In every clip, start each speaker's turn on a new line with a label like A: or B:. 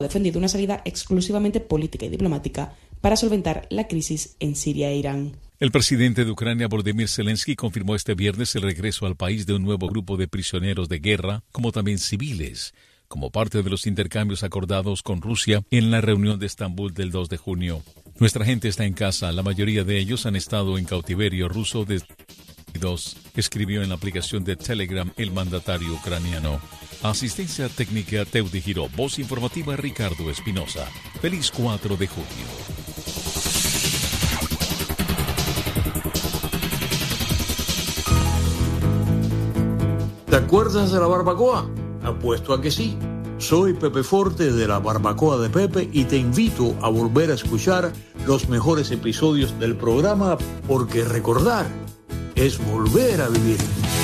A: defendido una salida exclusivamente política y diplomática para solventar la crisis en Siria e Irán.
B: El presidente de Ucrania, Volodymyr Zelensky, confirmó este viernes el regreso al país de un nuevo grupo de prisioneros de guerra, como también civiles, como parte de los intercambios acordados con Rusia en la reunión de Estambul del 2 de junio. Nuestra gente está en casa, la mayoría de ellos han estado en cautiverio ruso desde 2022, escribió en la aplicación de Telegram el mandatario ucraniano. Asistencia técnica Teudi Giró, voz informativa Ricardo Espinosa. Feliz 4 de junio.
C: ¿Te acuerdas de la barbacoa? Apuesto a que sí. Soy Pepe Forte de la Barbacoa de Pepe y te invito a volver a escuchar los mejores episodios del programa, porque recordar es volver a vivir.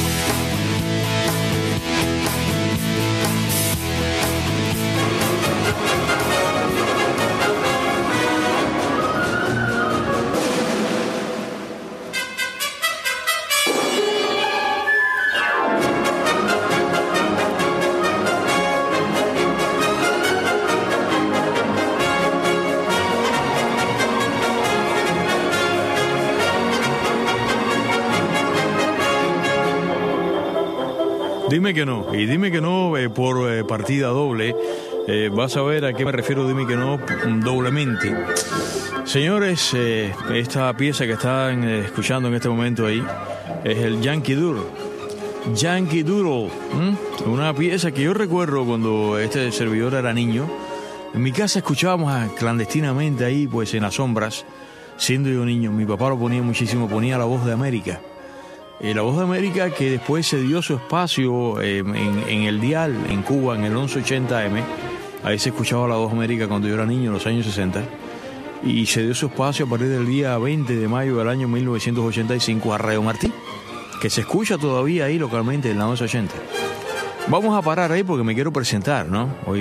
D: Dime que no, y dime que no por partida doble. Vas a ver a qué me refiero, dime que no doblemente. Señores, esta pieza que están escuchando en este momento ahí es el Yankee Doodle. Yankee Doodle, una pieza que yo recuerdo cuando este servidor era niño. En mi casa escuchábamos clandestinamente ahí, pues en las sombras, siendo yo niño. Mi papá lo ponía muchísimo, ponía La Voz de América. La Voz de América, que después se dio su espacio en el dial en Cuba, en el 1180M. Ahí se escuchaba La Voz de América cuando yo era niño, en los años 60. Y se dio su espacio a partir del día 20 de mayo del año 1985 a Radio Martí, que se escucha todavía ahí localmente en la 1180. Vamos a parar ahí porque me quiero presentar, ¿no? Hoy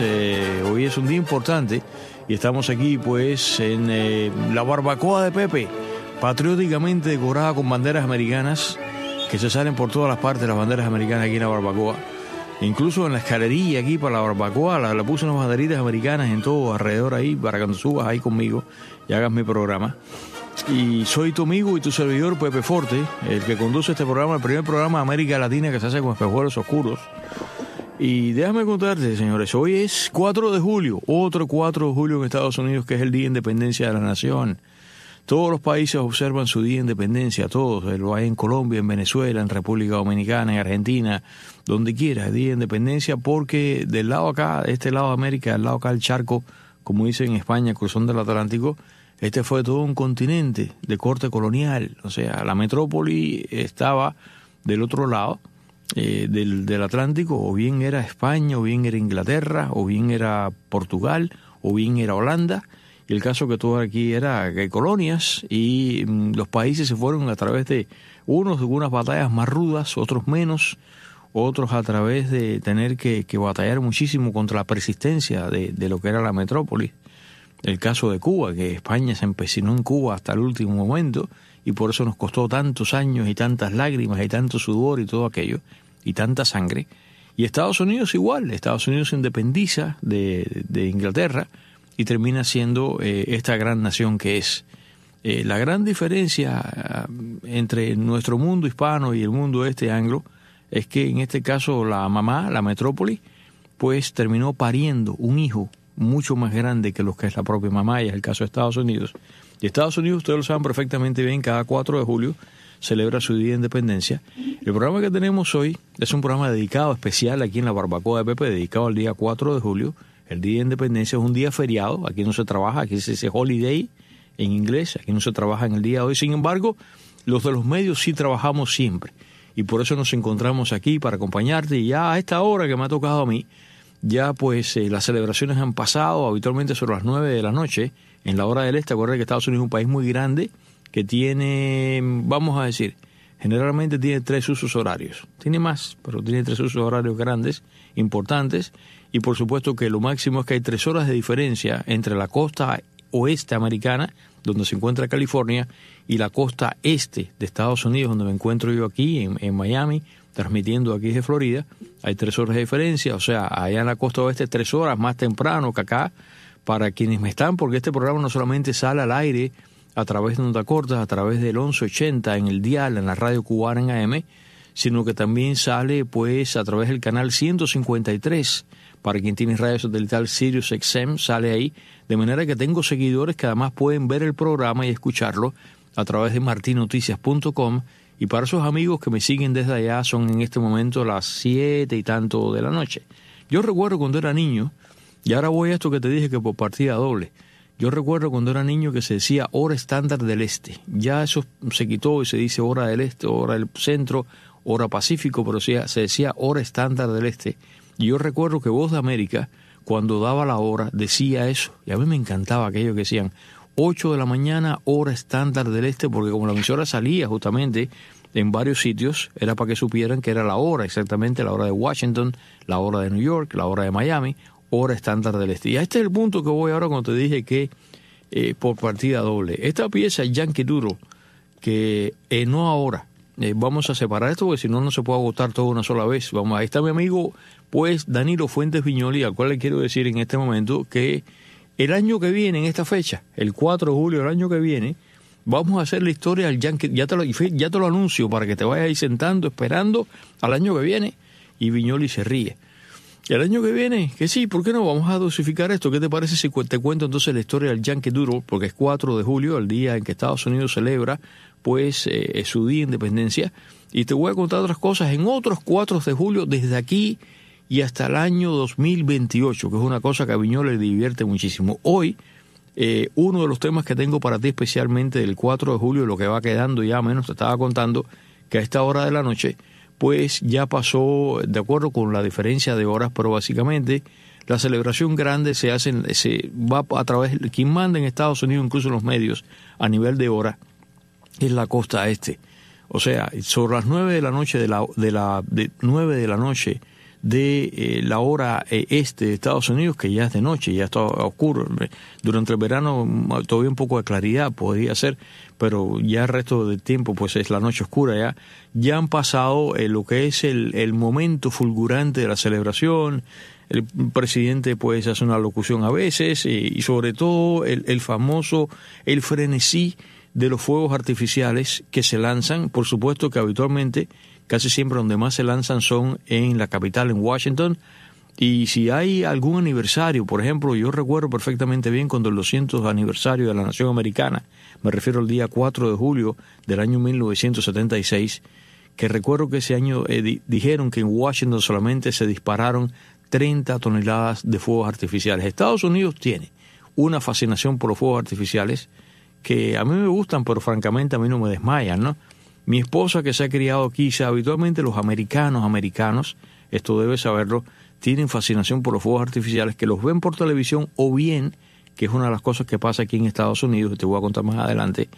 D: es un día importante y estamos aquí pues en la Barbacoa de Pepe, patrióticamente decorada con banderas americanas que se salen por todas las partes, las banderas americanas aquí en la barbacoa. Incluso en la escalerilla aquí para la barbacoa le puse unas banderitas americanas en todo alrededor ahí para cuando subas ahí conmigo y hagas mi programa. Y soy tu amigo y tu servidor Pepe Forte, el que conduce este programa, el primer programa de América Latina que se hace con espejuelos oscuros. Y déjame contarte, señores, hoy es 4 de julio, otro 4 de julio en Estados Unidos, que es el Día de Independencia de la Nación. Todos los países observan su día de independencia, todos, lo hay en Colombia, en Venezuela, en República Dominicana, en Argentina, donde quiera, el día de independencia, porque del lado acá, de este lado de América, del lado acá del charco, como dicen en España, cruzando el Atlántico, este fue todo un continente de corte colonial, o sea, la metrópoli estaba del otro lado del Atlántico, o bien era España, o bien era Inglaterra, o bien era Portugal, o bien era Holanda. Y el caso que todo aquí era colonias y los países se fueron a través de unas batallas más rudas, otros menos, otros a través de tener que batallar muchísimo contra la persistencia de lo que era la metrópoli. El caso de Cuba, que España se empecinó en Cuba hasta el último momento y por eso nos costó tantos años y tantas lágrimas y tanto sudor y todo aquello y tanta sangre. Y Estados Unidos igual, Estados Unidos se independiza de Inglaterra y termina siendo esta gran nación que es. La gran diferencia entre nuestro mundo hispano y el mundo anglo es que en este caso la mamá, la metrópoli, pues terminó pariendo un hijo mucho más grande que lo que es la propia mamá, y es el caso de Estados Unidos. Y Estados Unidos, ustedes lo saben perfectamente bien, cada 4 de julio celebra su Día de Independencia. El programa que tenemos hoy es un programa dedicado especial aquí en la Barbacoa de Pepe, dedicado al día 4 de julio. El Día de Independencia es un día feriado, aquí no se trabaja, aquí se dice holiday en inglés, aquí no se trabaja en el día de hoy. Sin embargo, los de los medios sí trabajamos siempre y por eso nos encontramos aquí para acompañarte. Y ya a esta hora que me ha tocado a mí, ya pues las celebraciones han pasado habitualmente sobre las 9 de la noche en la hora del este. Acuérdate que Estados Unidos es un país muy grande que tiene, vamos a decir, generalmente tiene 3 usos horarios. Tiene más, pero tiene 3 usos horarios grandes, importantes. Y por supuesto que lo máximo es que hay 3 horas de diferencia entre la costa oeste americana, donde se encuentra California, y la costa este de Estados Unidos, donde me encuentro yo aquí, en Miami, transmitiendo aquí desde Florida. Hay 3 horas de diferencia, o sea, allá en la costa oeste 3 horas más temprano que acá, para quienes me están, porque este programa no solamente sale al aire a través de onda corta, a través del 1180 en el dial, en la radio cubana en AM, sino que también sale pues a través del canal 153, para quien tiene radio satelital Sirius XM, sale ahí, de manera que tengo seguidores que además pueden ver el programa y escucharlo a través de martinoticias.com, y para esos amigos que me siguen desde allá son en este momento las 7 y tanto de la noche. Yo recuerdo cuando era niño, y ahora voy a esto que te dije que por partida doble, yo recuerdo cuando era niño que se decía hora estándar del este, ya eso se quitó y se dice hora del este, hora del centro, hora pacífico, pero se decía hora estándar del este. Y yo recuerdo que Voz de América, cuando daba la hora, decía eso, y a mí me encantaba aquello que decían 8 de la mañana, hora estándar del este, porque como la emisora salía justamente en varios sitios, era para que supieran que era la hora, exactamente la hora de Washington, la hora de New York, la hora de Miami, hora estándar del este. Y este es el punto que voy ahora cuando te dije que por partida doble. Esta pieza Yankee Doodle, que no ahora, vamos a separar esto porque si no, no se puede agotar todo una sola vez. Vamos, ahí está mi amigo, pues, Danilo Fuentes Viñoli, al cual le quiero decir en este momento que el año que viene, en esta fecha, el 4 de julio del año que viene, vamos a hacer la historia del Yankee. Ya te lo anuncio para que te vayas ahí sentando, esperando al año que viene. Y Viñoli se ríe. El año que viene, que sí, ¿por qué no? Vamos a dosificar esto. ¿Qué te parece si te cuento entonces la historia del Yankee Doodle? Porque es 4 de julio, el día en que Estados Unidos celebra pues su día de independencia. Y te voy a contar otras cosas en otros 4 de julio desde aquí y hasta el año 2028, que es una cosa que a Viñoli le divierte muchísimo. Hoy, uno de los temas que tengo para ti especialmente del 4 de julio, lo que va quedando ya menos, te estaba contando que a esta hora de la noche pues ya pasó, de acuerdo con la diferencia de horas, pero básicamente la celebración grande se va a través, quien manda en Estados Unidos, incluso en los medios, a nivel de hora, es la costa este. O sea, sobre las 9 de la noche de la hora este de Estados Unidos, que ya es de noche, ya está oscuro. Durante el verano todavía un poco de claridad podría ser, pero ya el resto del tiempo pues es la noche oscura. Ya han pasado lo que es el momento fulgurante de la celebración. El presidente pues hace una locución a veces y sobre todo el famoso, el frenesí de los fuegos artificiales que se lanzan. Por supuesto que habitualmente casi siempre donde más se lanzan son en la capital, en Washington. Y si hay algún aniversario, por ejemplo, yo recuerdo perfectamente bien cuando el 200 aniversario de la Nación Americana, me refiero al día 4 de julio del año 1976, que recuerdo que ese año dijeron que en Washington solamente se dispararon 30 toneladas de fuegos artificiales. Estados Unidos tiene una fascinación por los fuegos artificiales que a mí me gustan, pero francamente a mí no me desmayan, ¿no? Mi esposa, que se ha criado aquí, habitualmente los americanos, esto debe saberlo, tienen fascinación por los fuegos artificiales, que los ven por televisión o bien, que es una de las cosas que pasa aquí en Estados Unidos, y te voy a contar más adelante,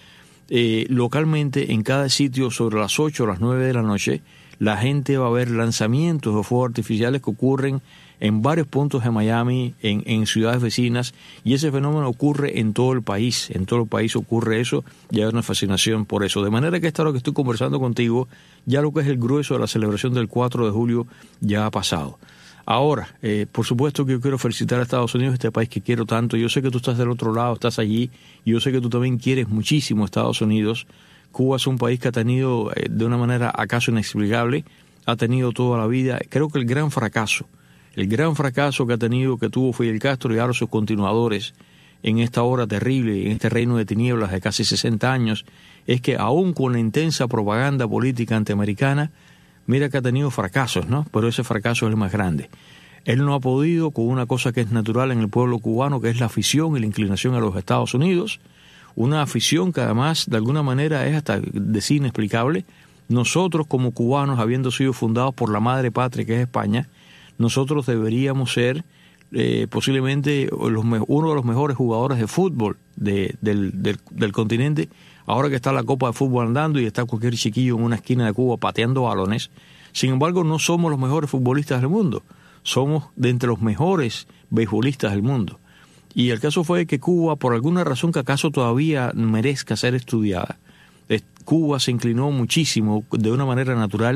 D: localmente en cada sitio sobre las 8 o las 9 de la noche, la gente va a ver lanzamientos de fuegos artificiales que ocurren en varios puntos de Miami, en ciudades vecinas, y ese fenómeno ocurre en todo el país ocurre eso, y hay una fascinación por eso, de manera que esta hora que estoy conversando contigo, ya lo que es el grueso de la celebración del 4 de julio ya ha pasado. Ahora, por supuesto que yo quiero felicitar a Estados Unidos, este país que quiero tanto. Yo sé que tú estás del otro lado, estás allí, y yo sé que tú también quieres muchísimo a Estados Unidos. Cuba es un país que ha tenido, de una manera acaso inexplicable, ha tenido toda la vida, creo que el gran fracaso que ha tenido, que tuvo Fidel Castro y ahora sus continuadores en esta hora terrible, en este reino de tinieblas de casi 60 años, es que aún con la intensa propaganda política antiamericana, mira que ha tenido fracasos, ¿no? Pero ese fracaso es el más grande. Él no ha podido con una cosa que es natural en el pueblo cubano, que es la afición y la inclinación a los Estados Unidos, una afición que además de alguna manera es hasta de sí inexplicable. Nosotros como cubanos, habiendo sido fundados por la madre patria que es España, nosotros deberíamos ser posiblemente uno de los mejores jugadores de fútbol del continente, ahora que está la Copa de Fútbol andando y está cualquier chiquillo en una esquina de Cuba pateando balones. Sin embargo, no somos los mejores futbolistas del mundo, somos de entre los mejores beisbolistas del mundo. Y el caso fue que Cuba, por alguna razón que acaso todavía merezca ser estudiada, Cuba se inclinó muchísimo de una manera natural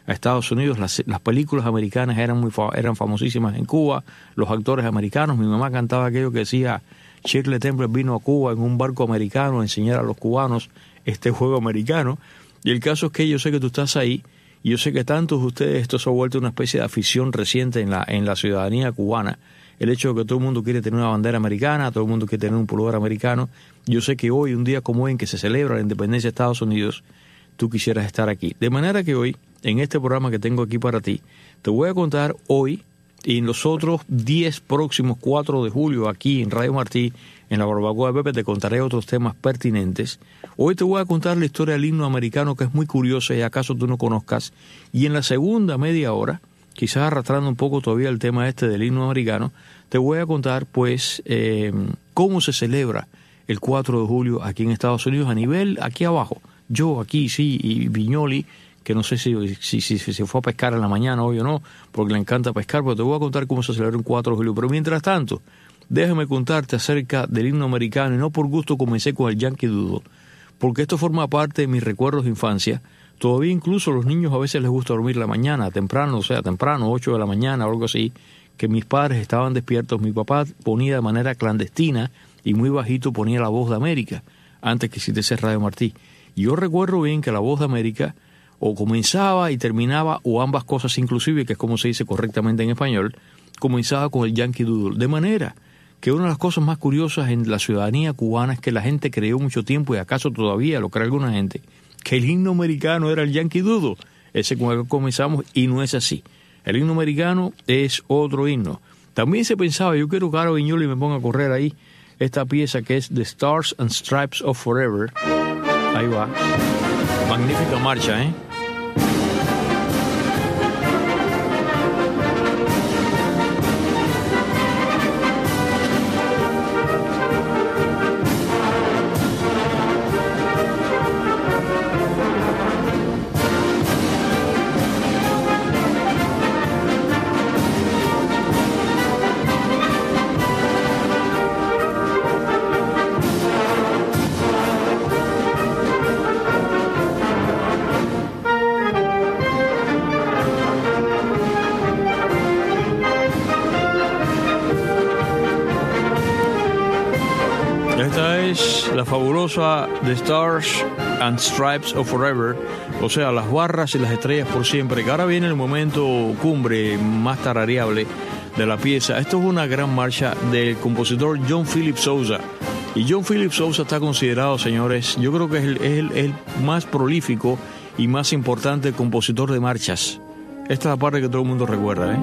D: a Estados Unidos. Las películas americanas eran famosísimas en Cuba, los actores americanos. Mi mamá cantaba aquello que decía: Shirley Temple vino a Cuba en un barco americano a enseñar a los cubanos este juego americano. Y el caso es que yo sé que tú estás ahí, y yo sé que tantos de ustedes esto se ha vuelto una especie de afición reciente en la ciudadanía cubana. El hecho de que todo el mundo quiere tener una bandera americana, todo el mundo quiere tener un pullover americano. Yo sé que hoy, un día como hoy en que se celebra la independencia de Estados Unidos, tú quisieras estar aquí. De manera que hoy, en este programa que tengo aquí para ti, te voy a contar hoy y en los otros 10 próximos 4 de julio aquí en Radio Martí, en la Barbacoa de Pepe, te contaré otros temas pertinentes. Hoy te voy a contar la historia del himno americano, que es muy curiosa y acaso tú no conozcas. Y en la segunda media hora, quizás arrastrando un poco todavía el tema del himno americano, te voy a contar pues cómo se celebra el 4 de julio aquí en Estados Unidos a nivel aquí abajo. Yo aquí sí, y Viñoli, que no sé si se fue a pescar en la mañana hoy o no, porque le encanta pescar, pero te voy a contar cómo se celebra el 4 de julio. Pero mientras tanto, déjame contarte acerca del himno americano, y no por gusto comencé con el Yankee Doodle, porque esto forma parte de mis recuerdos de infancia. Todavía incluso a los niños a veces les gusta dormir la mañana, temprano, 8 de la mañana o algo así, que mis padres estaban despiertos. Mi papá ponía de manera clandestina y muy bajito ponía La Voz de América, antes que existiese Radio Martí. Y yo recuerdo bien que La Voz de América o comenzaba y terminaba, o ambas cosas inclusive, que es como se dice correctamente en español, comenzaba con el Yankee Doodle. De manera que una de las cosas más curiosas en la ciudadanía cubana es que la gente creyó mucho tiempo, y acaso todavía lo cree alguna gente, que el himno americano era el Yankee Doodle, ese con el que comenzamos, y no es así. El himno americano es otro himno. También se pensaba, yo quiero que ahora Viñoli me ponga a correr ahí esta pieza que es The Stars and Stripes of Forever. Ahí va. Magnífica marcha, ¿eh? La fabulosa The Stars and Stripes of Forever, o sea, las barras y las estrellas por siempre, que ahora viene el momento cumbre más tarareable de la pieza. Esto es una gran marcha del compositor John Philip Sousa, y John Philip Sousa está considerado, señores, yo creo que es el más prolífico y más importante compositor de marchas. Esta es la parte que todo el mundo recuerda, ¿eh?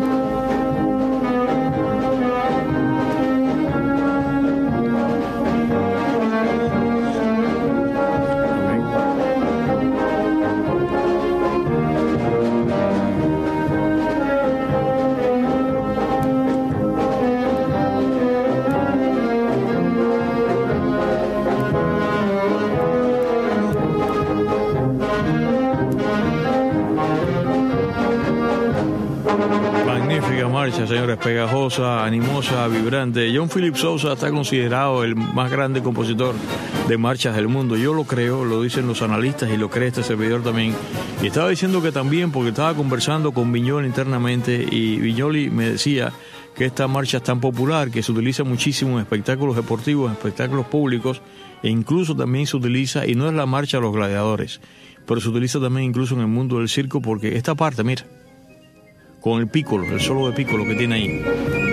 D: Señores, pegajosa, animosa, vibrante. John Philip Sousa está considerado el más grande compositor de marchas del mundo. Yo lo creo, lo dicen los analistas y lo cree este servidor también. Y estaba diciendo que también, porque estaba conversando con Viñoli internamente, y Viñoli me decía que esta marcha es tan popular que se utiliza muchísimo en espectáculos deportivos, en espectáculos públicos, e incluso también se utiliza, y no es la marcha de los gladiadores, pero se utiliza también incluso en el mundo del circo, porque esta parte, mira, con el pícolo, el solo de pícolo que tiene ahí,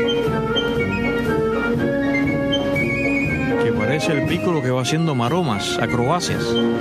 D: que parece el pícolo que va haciendo maromas, acrobacias.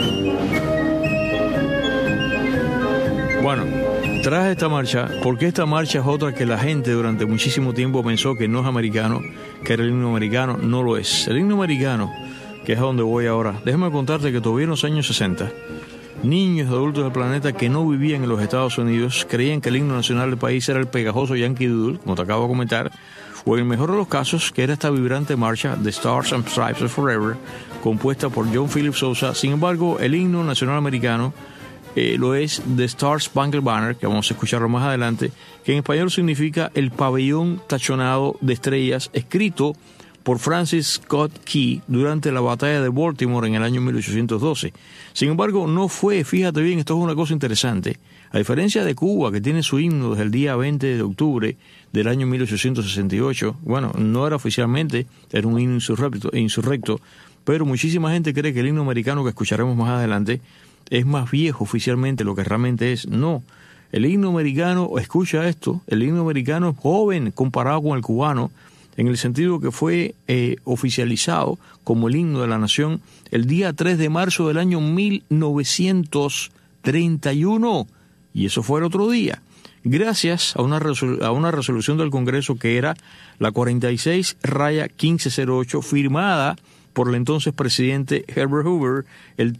D: Bueno, traje esta marcha porque esta marcha es otra que la gente durante muchísimo tiempo pensó que no es americano, que era el himno americano. No lo es. El himno americano, que es a donde voy ahora, déjame contarte que todavía en los años 60, niños y adultos del planeta que no vivían en los Estados Unidos creían que el himno nacional del país era el pegajoso Yankee Doodle, como te acabo de comentar, o en el mejor de los casos, que era esta vibrante marcha The Stars and Stripes of Forever, compuesta por John Philip Sousa. Sin embargo, el himno nacional americano lo es The Star Spangled Banner, que vamos a escucharlo más adelante, que en español significa el pabellón tachonado de estrellas, escrito por Francis Scott Key durante la batalla de Baltimore en el año 1812. Sin embargo, no fue, fíjate bien, esto es una cosa interesante, a diferencia de Cuba, que tiene su himno desde el día 20 de octubre del año 1868, bueno, no era oficialmente, era un himno insurrecto, pero muchísima gente cree que el himno americano que escucharemos más adelante es más viejo oficialmente lo que realmente es. No, el himno americano, escucha esto, el himno americano es joven comparado con el cubano, en el sentido que fue oficializado como el himno de la nación el día 3 de marzo del año 1931, y eso fue el otro día, gracias a una resolución del Congreso que era la 46-1508, firmada por el entonces presidente Herbert Hoover, el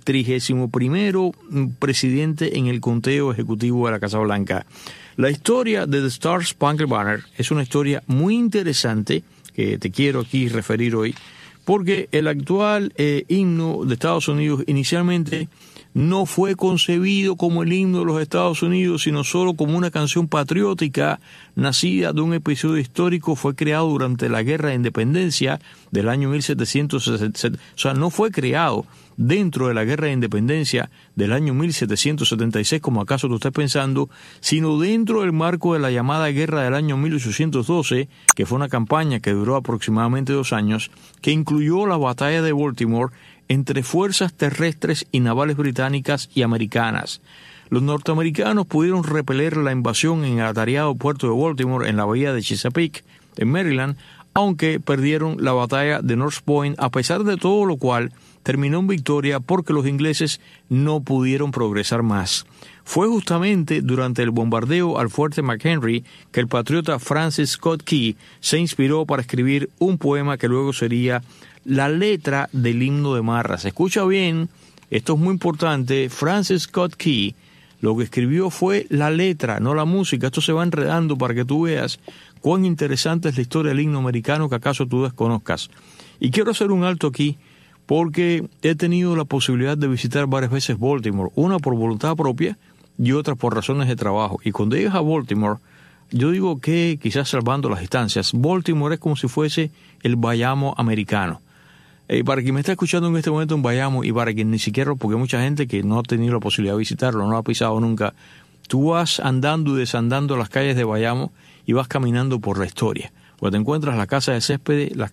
D: 31º presidente en el conteo ejecutivo de la Casa Blanca. La historia de The Star Spangled Banner es una historia muy interesante que te quiero aquí referir hoy, porque el actual himno de Estados Unidos inicialmente no fue concebido como el himno de los Estados Unidos, sino solo como una canción patriótica nacida de un episodio histórico. Fue creado durante la Guerra de Independencia del año 1777, o sea, no fue creado dentro de la Guerra de Independencia del año 1776, como acaso tú estás pensando, sino dentro del marco de la llamada Guerra del año 1812, que fue una campaña que duró aproximadamente 2 años, que incluyó la batalla de Baltimore entre fuerzas terrestres y navales británicas y americanas. Los norteamericanos pudieron repeler la invasión en el atareado puerto de Baltimore en la bahía de Chesapeake, en Maryland, aunque perdieron la batalla de North Point, a pesar de todo lo cual terminó en victoria porque los ingleses no pudieron progresar más. Fue justamente durante el bombardeo al fuerte McHenry que el patriota Francis Scott Key se inspiró para escribir un poema que luego sería la letra del himno de Marras. Escucha bien, esto es muy importante. Francis Scott Key lo que escribió fue la letra, no la música. Esto se va enredando para que tú veas cuán interesante es la historia del himno americano que acaso tú desconozcas. Y quiero hacer un alto aquí porque he tenido la posibilidad de visitar varias veces Baltimore, una por voluntad propia y otra por razones de trabajo. Y cuando llegas a Baltimore, yo digo que, quizás salvando las distancias, Baltimore es como si fuese el Bayamo americano. Para quien me está escuchando en este momento en Bayamo, y para quien ni siquiera, porque hay mucha gente que no ha tenido la posibilidad de visitarlo, no lo ha pisado nunca, tú vas andando y desandando las calles de Bayamo y vas caminando por la historia. Pues te encuentras la casa de Céspedes, la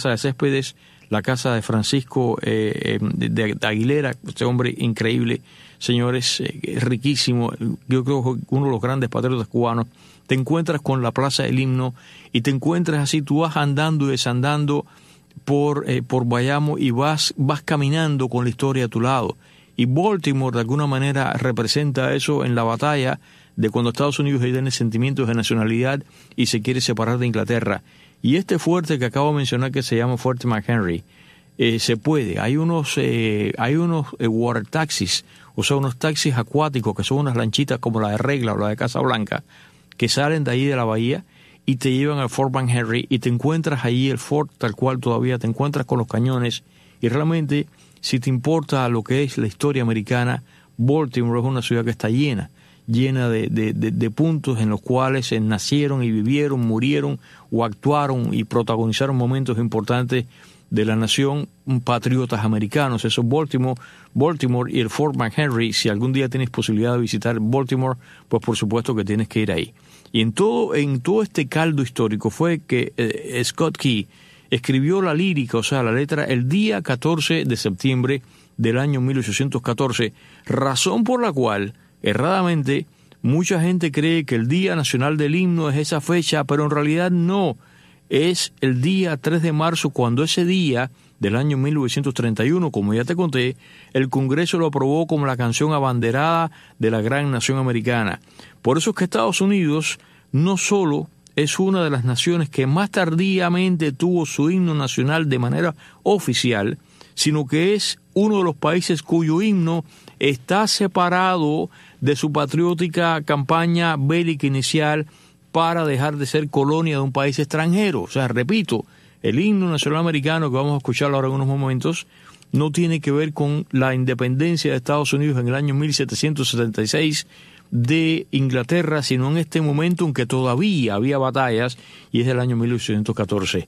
D: casa de Francisco de Aguilera, este hombre increíble, señores, riquísimo, yo creo que uno de los grandes patriotas cubanos. Te encuentras con la Plaza del Himno y te encuentras así, tú vas andando y desandando por Bayamo y vas caminando con la historia a tu lado. Y Baltimore de alguna manera representa eso en la batalla de cuando Estados Unidos tiene sentimientos de nacionalidad y se quiere separar de Inglaterra. Y este fuerte que acabo de mencionar, que se llama Fuerte McHenry, se puede. Hay unos water taxis, o sea, unos taxis acuáticos que son unas lanchitas como la de Regla o la de Casablanca, que salen de ahí de la bahía y te llevan al Fort McHenry y te encuentras ahí el fort tal cual todavía, te encuentras con los cañones. Y realmente, si te importa lo que es la historia americana, Baltimore es una ciudad que está llena de puntos en los cuales nacieron y vivieron, murieron o actuaron y protagonizaron momentos importantes de la nación, patriotas americanos. Eso es Baltimore y el Fort McHenry. Si algún día tienes posibilidad de visitar Baltimore, pues por supuesto que tienes que ir ahí. Y en todo este caldo histórico fue que Scott Key escribió la lírica, o sea, la letra, el día 14 de septiembre del año 1814, razón por la cual, erradamente, mucha gente cree que el Día Nacional del Himno es esa fecha, pero en realidad no. Es el día 3 de marzo, cuando ese día del año 1931, como ya te conté, el Congreso lo aprobó como la canción abanderada de la gran nación americana. Por eso es que Estados Unidos no solo es una de las naciones que más tardíamente tuvo su himno nacional de manera oficial, sino que es uno de los países cuyo himno está separado de su patriótica campaña bélica inicial para dejar de ser colonia de un país extranjero. O sea, repito, el himno nacional americano, que vamos a escuchar ahora en unos momentos, no tiene que ver con la independencia de Estados Unidos en el año 1776 de Inglaterra, sino en este momento en que todavía había batallas, y es del año 1814.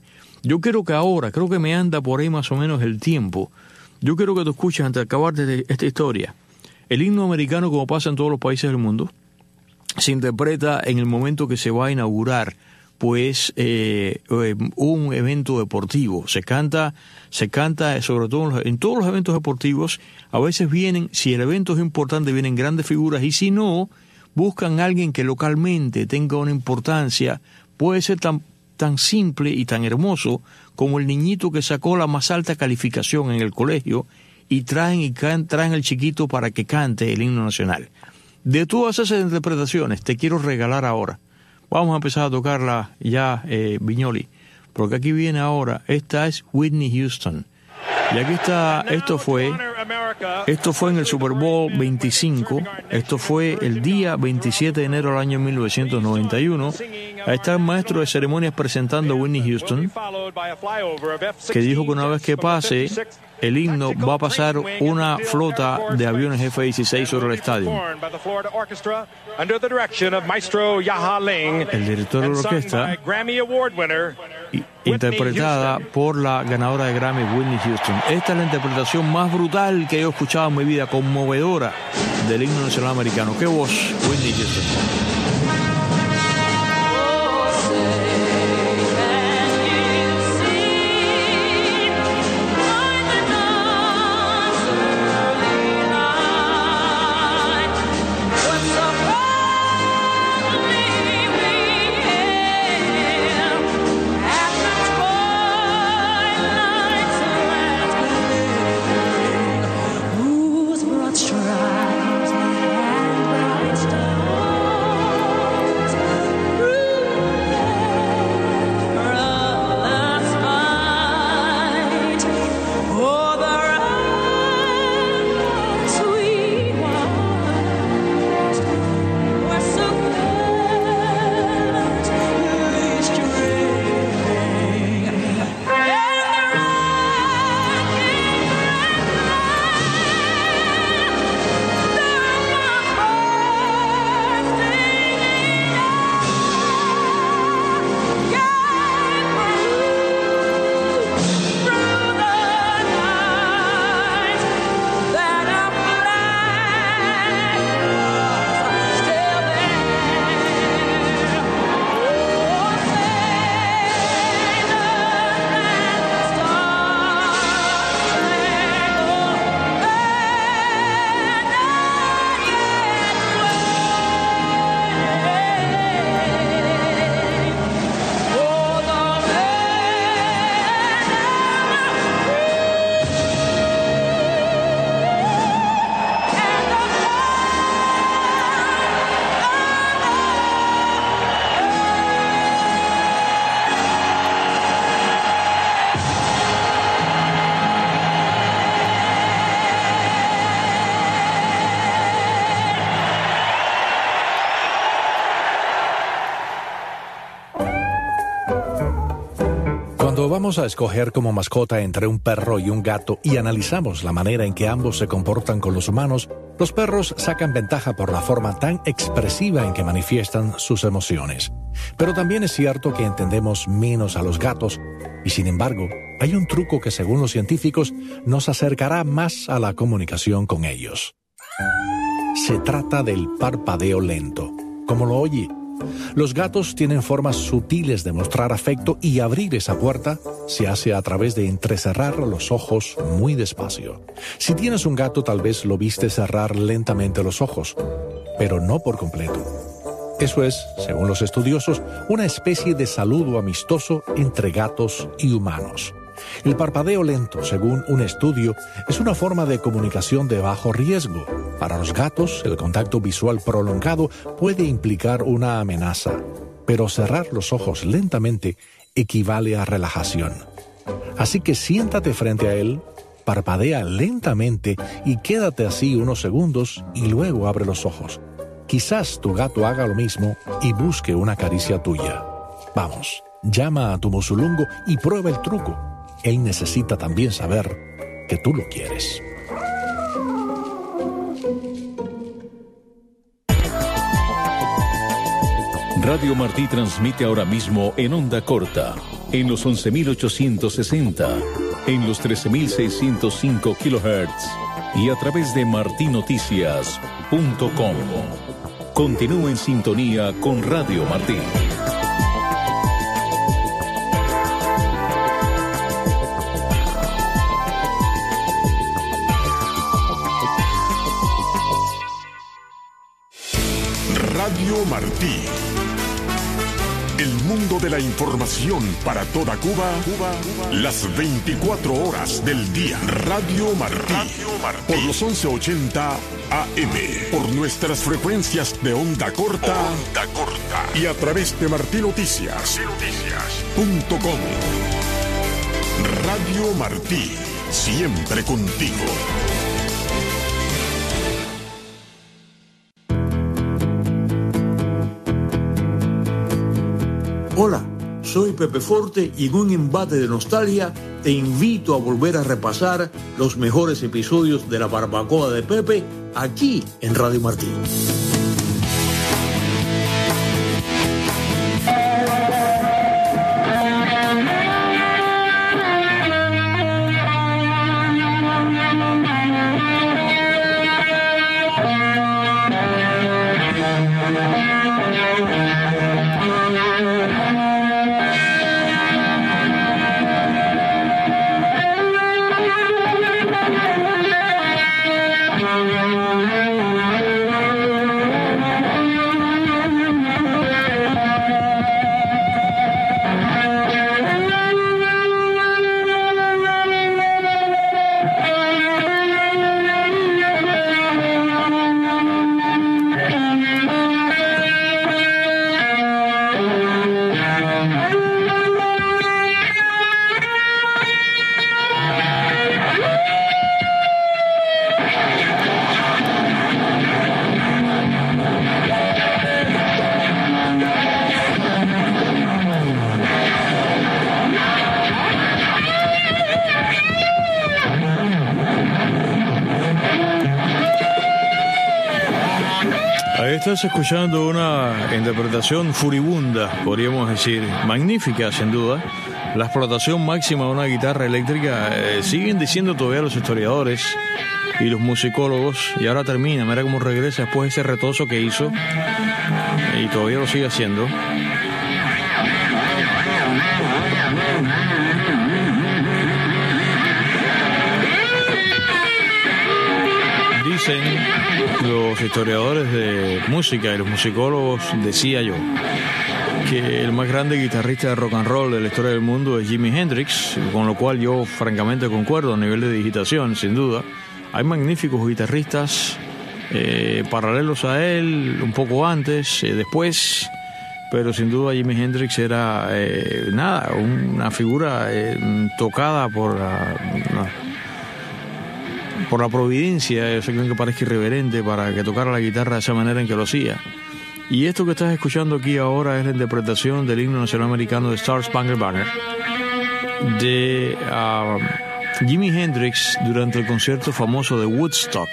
D: Yo quiero que ahora, creo que me anda por ahí más o menos el tiempo, yo quiero que tú escuches antes de acabar de esta historia. El himno americano, como pasa en todos los países del mundo, se interpreta en el momento que se va a inaugurar pues un evento deportivo. Se canta sobre todo en todos los eventos deportivos. A veces vienen, si el evento es importante, vienen grandes figuras, y si no, buscan a alguien que localmente tenga una importancia. Puede ser tan simple y tan hermoso como el niñito que sacó la más alta calificación en el colegio, y traen al chiquito para que cante el himno nacional. De todas esas interpretaciones te quiero regalar ahora. Vamos a empezar a tocarla ya, Viñoli, porque aquí viene ahora. Esta es Whitney Houston. Y aquí está, esto fue en el Super Bowl 25, esto fue el día 27 de enero del año 1991. Ahí está el maestro de ceremonias presentando a Whitney Houston, que dijo que una vez que pase el himno va a pasar una flota de aviones F-16 sobre el estadio. El director de la orquesta, interpretada por la ganadora de Grammy, Whitney Houston. Esta es la interpretación más brutal que yo he escuchado en mi vida, conmovedora, del himno nacional americano. ¡Qué voz, Whitney Houston!
E: Cuando vamos a escoger como mascota entre un perro y un gato y analizamos la manera en que ambos se comportan con los humanos, los perros sacan ventaja por la forma tan expresiva en que manifiestan sus emociones. Pero también es cierto que entendemos menos a los gatos, y sin embargo, hay un truco que según los científicos nos acercará más a la comunicación con ellos. Se trata del parpadeo lento. Como lo oye, los gatos tienen formas sutiles de mostrar afecto, y abrir esa puerta se hace a través de entrecerrar los ojos muy despacio. Si tienes un gato, tal vez lo viste cerrar lentamente los ojos, pero no por completo. Eso es, según los estudiosos, una especie de saludo amistoso entre gatos y humanos. El parpadeo lento, según un estudio, es una forma de comunicación de bajo riesgo. Para los gatos, el contacto visual prolongado puede implicar una amenaza, pero cerrar los ojos lentamente equivale a relajación. Así que siéntate frente a él, parpadea lentamente y quédate así unos segundos y luego abre los ojos. Quizás tu gato haga lo mismo y busque una caricia tuya. Vamos, llama a tu musulungo y prueba el truco. Él necesita también saber que tú lo quieres.
B: Radio Martí transmite ahora mismo en onda corta, en los 11.860, en los 13.605 kHz y a través de martinoticias.com. Continúe en sintonía con Radio Martí.
F: Radio Martí. El mundo de la información para toda Cuba, las 24 horas del día. Radio Martí. Por los 1180 AM. Por nuestras frecuencias de onda corta. Y a través de martinoticias.com. Radio Martí. Siempre contigo.
C: Hola, soy Pepe Forte y en un embate de nostalgia te invito a volver a repasar los mejores episodios de la Barbacoa de Pepe aquí en Radio Martí.
D: Estás escuchando una interpretación furibunda, podríamos decir, magnífica sin duda. La explotación máxima de una guitarra eléctrica, siguen diciendo todavía los historiadores y los musicólogos, y ahora termina, mira cómo regresa después de ese retozo que hizo, y todavía lo sigue haciendo. Dicen los historiadores de música y los musicólogos, decía yo, que el más grande guitarrista de rock and roll de la historia del mundo es Jimi Hendrix, con lo cual yo francamente concuerdo a nivel de digitación, sin duda. Hay magníficos guitarristas paralelos a él, un poco antes, después, pero sin duda Jimi Hendrix era una figura tocada por la providencia, eso creo que parezca irreverente para que tocara la guitarra de esa manera en que lo hacía. Y esto que estás escuchando aquí ahora es la interpretación del himno nacional americano de Star Spangled Banner de Jimi Hendrix durante el concierto famoso de Woodstock.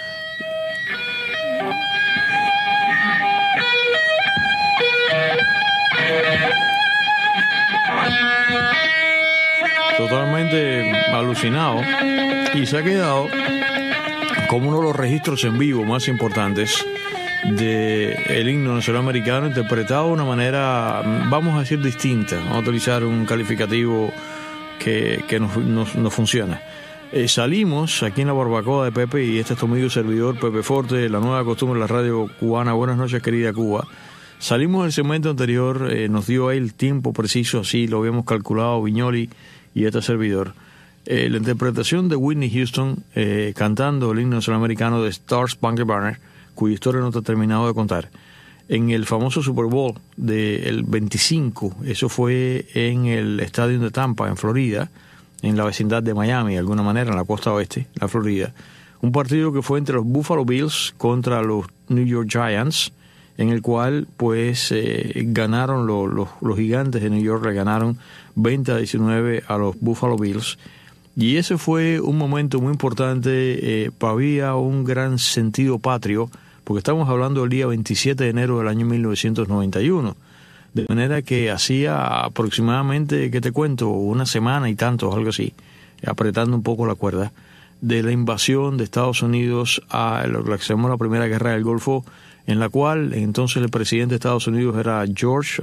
D: Totalmente alucinado, y se ha quedado como uno de los registros en vivo más importantes del himno nacional americano, interpretado de una manera, vamos a decir, distinta. Vamos a utilizar un calificativo que no funciona. Salimos aquí en la Barbacoa de Pepe, y este es tu amigo servidor Pepe Forte, la nueva costumbre de la radio cubana. Buenas noches, querida Cuba. Salimos del segmento anterior, nos dio ahí el tiempo preciso, así lo habíamos calculado Viñoli y este servidor. La interpretación de Whitney Houston cantando el himno nacional americano de Star Spangled Banner, cuya historia no te he terminado de contar, en el famoso Super Bowl del 25. Eso fue en el estadio de Tampa, en Florida, en la vecindad de Miami, de alguna manera, en la costa oeste, la Florida. Un partido que fue entre los Buffalo Bills contra los New York Giants, en el cual pues ganaron los gigantes de New York, le ganaron 20-19 a los Buffalo Bills. Y ese fue un momento muy importante, había un gran sentido patrio, porque estamos hablando del día 27 de enero del año 1991. De manera que hacía aproximadamente, ¿qué te cuento?, una semana y tanto, algo así, apretando un poco la cuerda, de la invasión de Estados Unidos a lo que se llamó la Primera Guerra del Golfo, en la cual entonces el presidente de Estados Unidos era George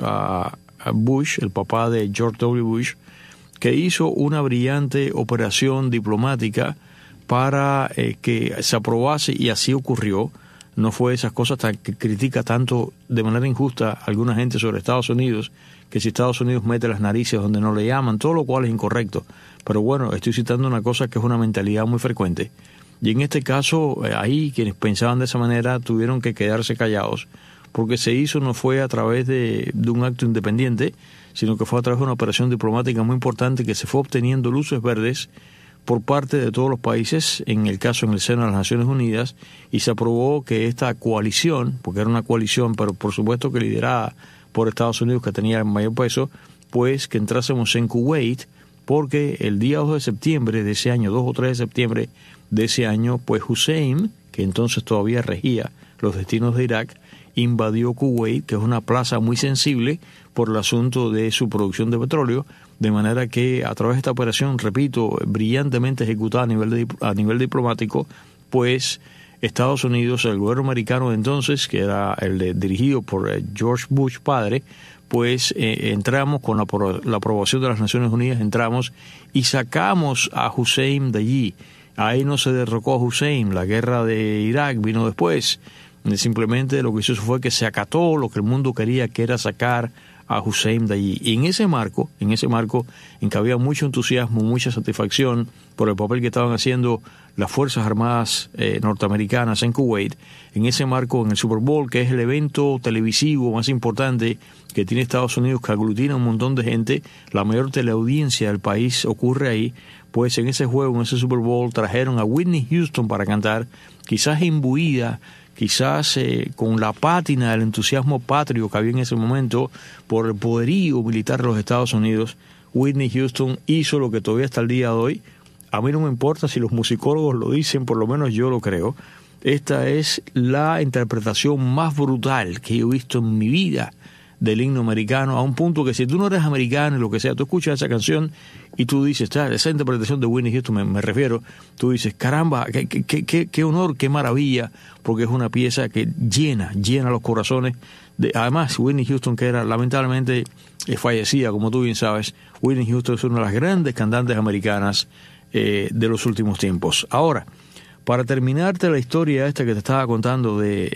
D: Bush, el papá de George W. Bush, que hizo una brillante operación diplomática para que se aprobase, y así ocurrió. No fue esas cosas que critica tanto de manera injusta alguna gente sobre Estados Unidos, que si Estados Unidos mete las narices donde no le llaman, todo lo cual es incorrecto. Pero bueno, estoy citando una cosa que es una mentalidad muy frecuente. Y en este caso, ahí quienes pensaban de esa manera tuvieron que quedarse callados, porque se hizo no fue a través de un acto independiente, sino que fue a través de una operación diplomática muy importante que se fue obteniendo luces verdes por parte de todos los países, en el caso en el seno de las Naciones Unidas, y se aprobó que esta coalición, porque era una coalición, pero por supuesto que liderada por Estados Unidos, que tenía el mayor peso, pues que entrásemos en Kuwait, porque el día 2 de septiembre de ese año, 2 o 3 de septiembre de ese año, pues Hussein, que entonces todavía regía los destinos de Irak, invadió Kuwait, que es una plaza muy sensible por el asunto de su producción de petróleo, de manera que a través de esta operación, repito, brillantemente ejecutada a nivel diplomático, pues Estados Unidos, el gobierno americano de entonces, que era dirigido por George Bush padre, pues entramos con la aprobación de las Naciones Unidas, entramos y sacamos a Hussein de allí. Ahí no se derrocó a Hussein, la guerra de Irak vino después. Simplemente lo que hizo fue que se acató lo que el mundo quería, que era sacar a Hussein de allí. Y en ese marco en que había mucho entusiasmo, mucha satisfacción por el papel que estaban haciendo las Fuerzas Armadas norteamericanas en Kuwait, en ese marco, en el Super Bowl, que es el evento televisivo más importante que tiene Estados Unidos, que aglutina un montón de gente, la mayor teleaudiencia del país ocurre ahí, pues en ese juego, en ese Super Bowl, trajeron a Whitney Houston para cantar, quizás imbuida, quizás con la pátina del entusiasmo patrio que había en ese momento por el poderío militar de los Estados Unidos. Whitney Houston hizo lo que todavía hasta el día de hoy, a mí no me importa si los musicólogos lo dicen, por lo menos yo lo creo, esta es la interpretación más brutal que yo he visto en mi vida del himno americano, a un punto que si tú no eres americano y lo que sea, tú escuchas esa canción y tú dices, esa interpretación de Whitney Houston me refiero, tú dices, caramba, qué honor, qué maravilla, porque es una pieza que llena los corazones. Además, Whitney Houston, que era lamentablemente fallecida, como tú bien sabes, Whitney Houston es una de las grandes cantantes americanas de los últimos tiempos. Ahora, para terminarte la historia esta que te estaba contando